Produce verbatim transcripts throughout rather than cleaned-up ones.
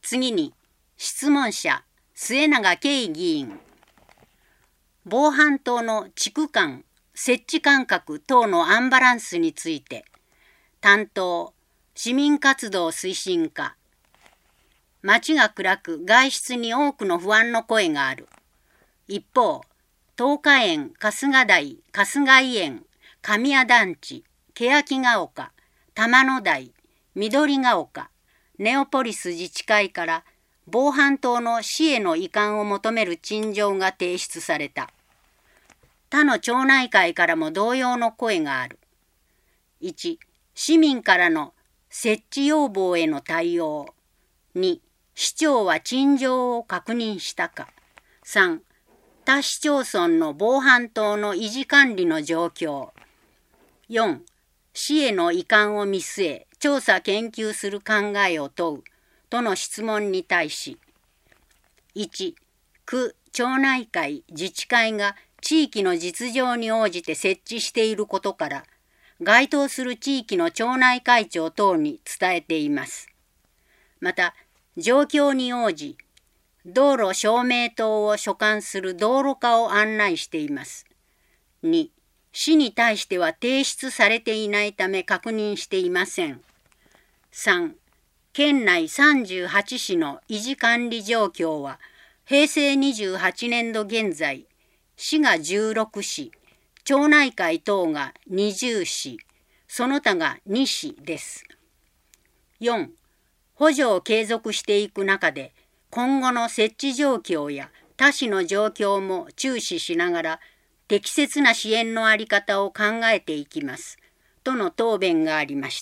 次に、質問者、末永圭議員。防犯灯の地区間、設置間隔等のアンバランスについて、担当、市民活動推進課。街が暗く外出に多くの不安の声がある。一方、東華園、春日台、春日井園、神谷団地、欅ヶ丘、玉野台、緑ヶ丘、ネオポリス自治会から防犯灯の市への移管を求める陳情が提出された。他の町内会からも同様の声がある。いち、市民からの設置要望への対応。に、市長は陳情を確認したか。さん、他市町村の防犯灯の維持管理の状況。よん、市への移管を見据え、調査研究する考えを問うとの質問に対し、いち、区、町内会、自治会が地域の実情に応じて設置していることから、該当する地域の町内会長等に伝えています。また、状況に応じ、道路照明灯を所管する道路課を案内しています。に、市に対しては提出されていないため確認していません。さん、県内さんじゅうはち市の維持管理状況は、平成にじゅうはちねんど現在、市がじゅうろく市、町内会等がにじゅう市、その他がに市です。よん、補助を継続していく中で、今後の設置状況や他市の状況も注視しながら、適切な支援の在り方を考えていきます。との答弁がありました。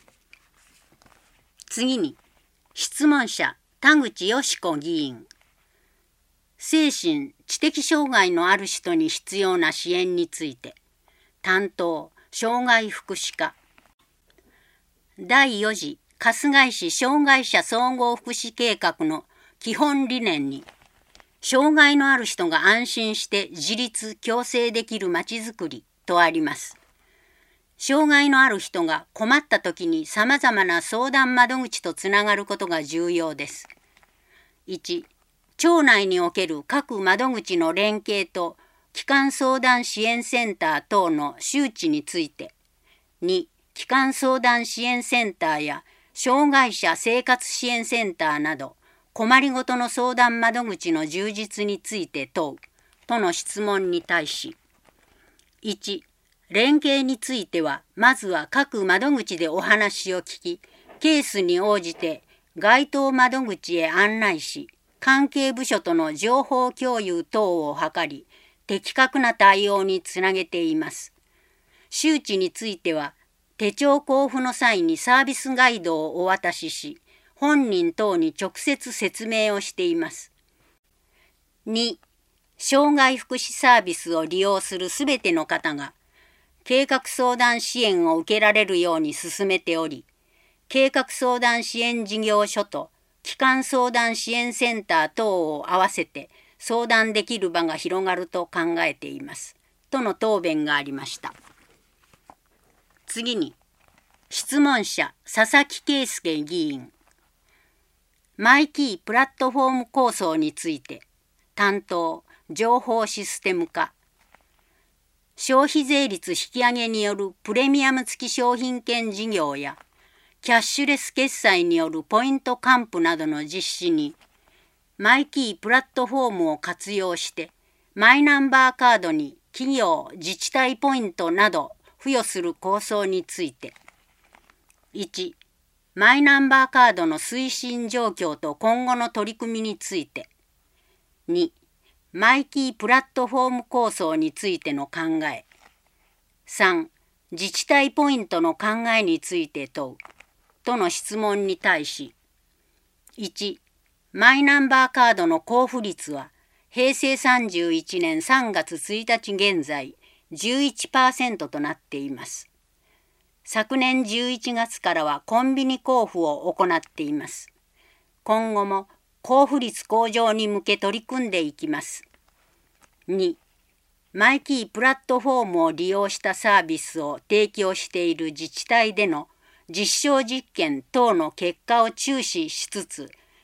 次に、質問者、田口よし子議員。精神・知的障害のある人に必要な支援について、担当、障害福祉課。だいよ次春日井市障害者総合福祉計画の基本理念に、障害のある人が安心して自立・共生できるまちづくりとあります。障害のある人が困った時にさまざまな相談窓口とつながることが重要です。いち、町内における各窓口の連携と基幹相談支援センター等の周知について。に、基幹相談支援センターや障害者生活支援センターなど困りごとの相談窓口の充実について問うとの質問に対し、いち、連携についてはまずは各窓口でお話を聞き、ケースに応じて該当窓口へ案内し、関係部署との情報共有等を図り、的確な対応につなげています。周知については、手帳交付の際にサービスガイドをお渡しし、本人等に直接説明をしています。に、障害福祉サービスを利用するすべての方が、計画相談支援を受けられるように進めており、計画相談支援事業所と基幹相談支援センター等を合わせて相談できる場が広がると考えています。との答弁がありました。次に、質問者、佐々木圭介議員。マイキープラットフォーム構想について、担当、情報システム課。消費税率引き上げによるプレミアム付き商品券事業や、キャッシュレス決済によるポイント還付などの実施に、マイキープラットフォームを活用して、マイナンバーカードに企業・自治体ポイントなど付与する構想について、いち、マイナンバーカードの推進状況と今後の取り組みについて、に、マイキープラットフォーム構想についての考え、さん、自治体ポイントの考えについて問う、との質問に対し、いち、マイナンバーカードの交付率は、平成さんじゅういちねんさんがつついたち現在 じゅういちパーセント となっています。昨年じゅういちがつからはコンビニ交付を行っています。今後も交付率向上に向け取り組んでいきます。に、マイキープラットフォームを利用したサービスを提供している自治体での実証実験等の結果を注視しつつ、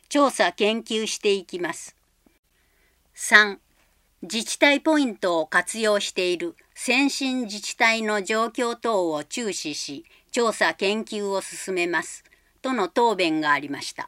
調査研究していきます。さん、自治体ポイントを活用している先進自治体の状況等を注視し、調査研究を進めます。との答弁がありました。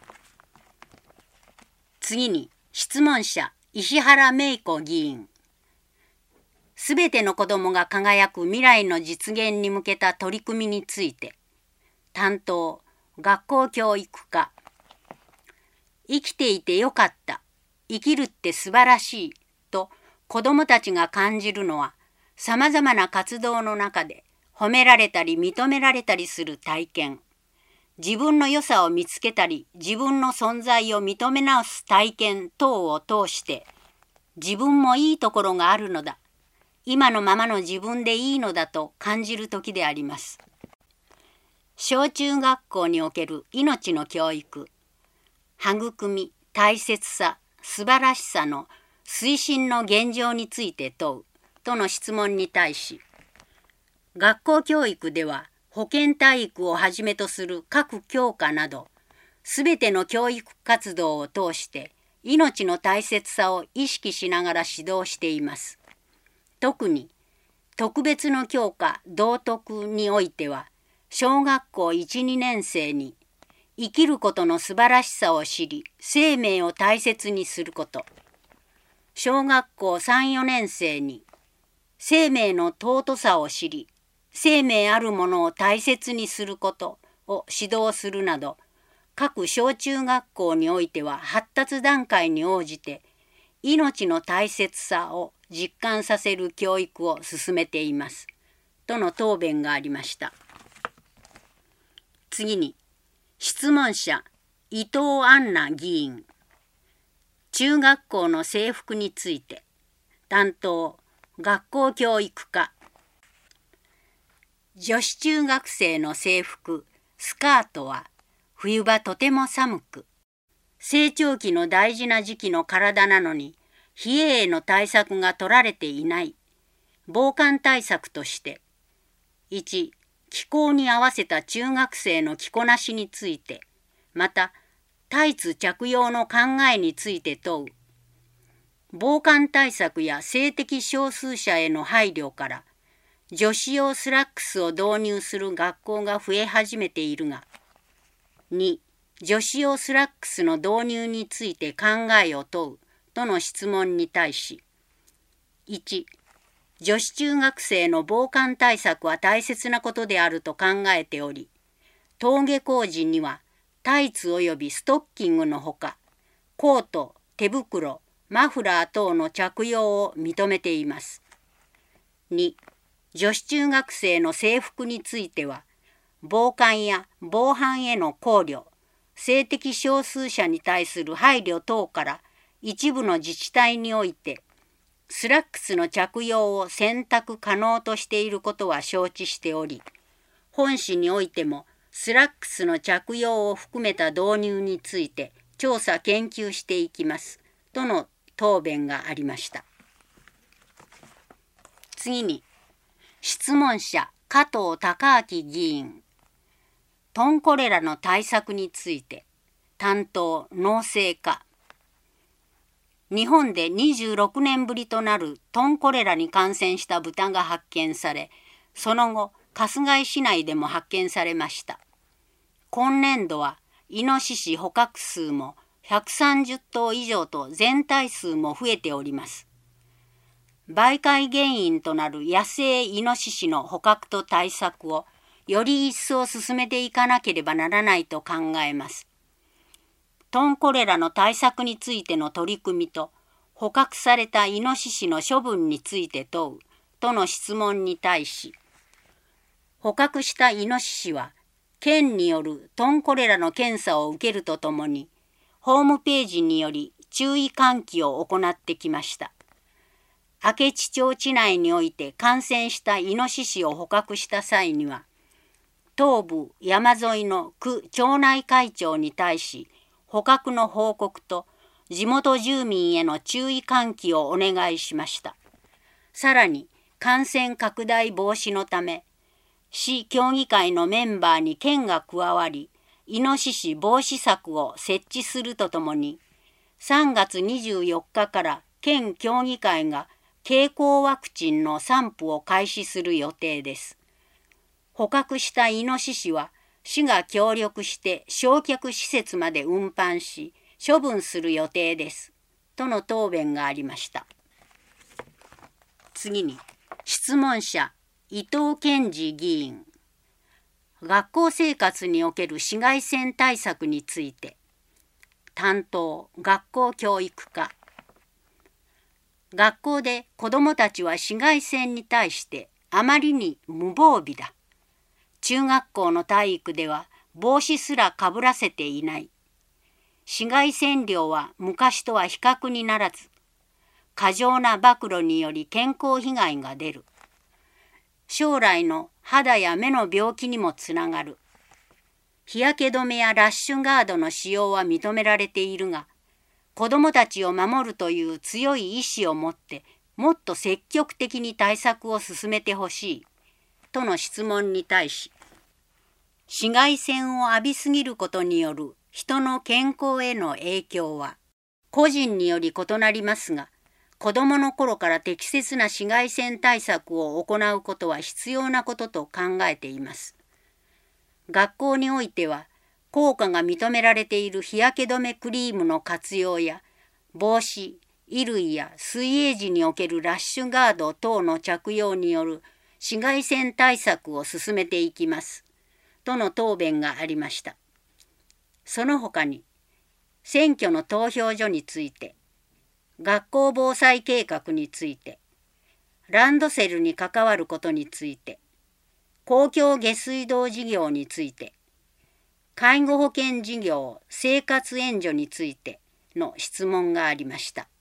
次に、質問者、石原芽子議員。すべての子どもが輝く未来の実現に向けた取り組みについて、担当、学校教育課。生きていてよかった、生きるって素晴らしいと子どもたちが感じるのは、さまざまな活動の中で褒められたり認められたりする体験、自分の良さを見つけたり自分の存在を認め直す体験等を通して、自分もいいところがあるのだ、今のままの自分でいいのだと感じる時であります。小中学校における命の教育、育み、大切さ、素晴らしさの推進の現状について問うとの質問に対し、学校教育では保健体育をはじめとする各教科など、すべての教育活動を通して命の大切さを意識しながら指導しています。特に特別の教科道徳においては、小学校いち、にねん生に生きることの素晴らしさを知り、生命を大切にすること。小学校さん、よねん生に生命の尊さを知り、生命あるものを大切にすることを指導するなど、各小中学校においては発達段階に応じて命の大切さを実感させる教育を進めています。との答弁がありました。次に、質問者、伊藤杏奈議員。中学校の制服について、担当、学校教育課。女子中学生の制服、スカートは冬場とても寒く、成長期の大事な時期の体なのに冷えへの対策が取られていない。防寒対策として、いち、気候に合わせた中学生の着こなしについて、またタイツ着用の考えについて問う。防寒対策や性的少数者への配慮から、女子用スラックスを導入する学校が増え始めているが、に、女子用スラックスの導入について考えを問うとの質問に対し、いち、女子中学生の防寒対策は大切なことであると考えており、登下校時にはタイツ及びストッキングのほか、コート、手袋、マフラー等の着用を認めています。に、女子中学生の制服については、防寒や防犯への考慮、性的少数者に対する配慮等から一部の自治体において、スラックスの着用を選択可能としていることは承知しており、本市においてもスラックスの着用を含めた導入について調査研究していきますとの答弁がありました。次に、質問者加藤孝明議員。トンコレラの対策について、担当農政課。日本でにじゅうろくねんぶりとなるトンコレラに感染した豚が発見され、その後、春日井市内でも発見されました。今年度は、イノシシ捕獲数もひゃくさんじゅっとう以上と全体数も増えております。媒介原因となる野生イノシシの捕獲と対策をより一層進めていかなければならないと考えます。トンコレラの対策についての取り組みと捕獲されたイノシシの処分について問うとの質問に対し、捕獲したイノシシは県によるトンコレラの検査を受けるとともに、ホームページにより注意喚起を行ってきました。明智町地内において感染したイノシシを捕獲した際には、東部山沿いの区町内会長に対し、捕獲の報告と地元住民への注意喚起をお願いしました。さらに感染拡大防止のため、市協議会のメンバーに県が加わり、 イノシシ防止柵を設置するとともに、さんがつにじゅうよっかから県協議会が経口ワクチンの散布を開始する予定です。捕獲したイノシシは市が協力して焼却施設まで運搬し処分する予定です。との答弁がありました。次に、質問者伊藤健二議員。学校生活における紫外線対策について。担当学校教育課。学校で子どもたちは紫外線に対してあまりに無防備だ。中学校の体育では帽子すらかぶらせていない。紫外線量は昔とは比較にならず、過剰な暴露により健康被害が出る。将来の肌や目の病気にもつながる。日焼け止めやラッシュガードの使用は認められているが、子どもたちを守るという強い意志を持って、もっと積極的に対策を進めてほしい。との質問に対し、紫外線を浴びすぎることによる人の健康への影響は、個人により異なりますが、子どもの頃から適切な紫外線対策を行うことは必要なことと考えています。学校においては、効果が認められている日焼け止めクリームの活用や、帽子、衣類や水泳時におけるラッシュガード等の着用による紫外線対策を進めていきます。との答弁がありました。その他に、選挙の投票所について、学校防災計画について、ランドセルに関わることについて、公共下水道事業について、介護保険事業、生活援助についての質問がありました。